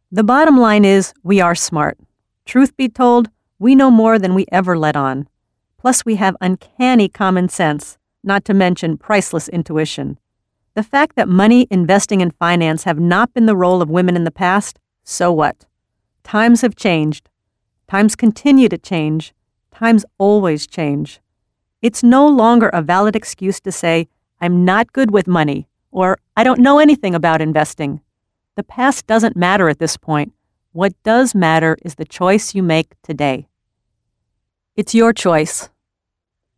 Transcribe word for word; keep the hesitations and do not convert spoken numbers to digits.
The bottom line is we are smart. Truth be told, we know more than we ever let on. Plus, we have uncanny common sense, not to mention priceless intuition. The fact that money, investing, and finance have not been the role of women in the past, so what? Times have changed. Times continue to change. Times always change. It's no longer a valid excuse to say, I'm not good with money, or I don't know anything about investing. The past doesn't matter at this point. What does matter is the choice you make today. It's your choice.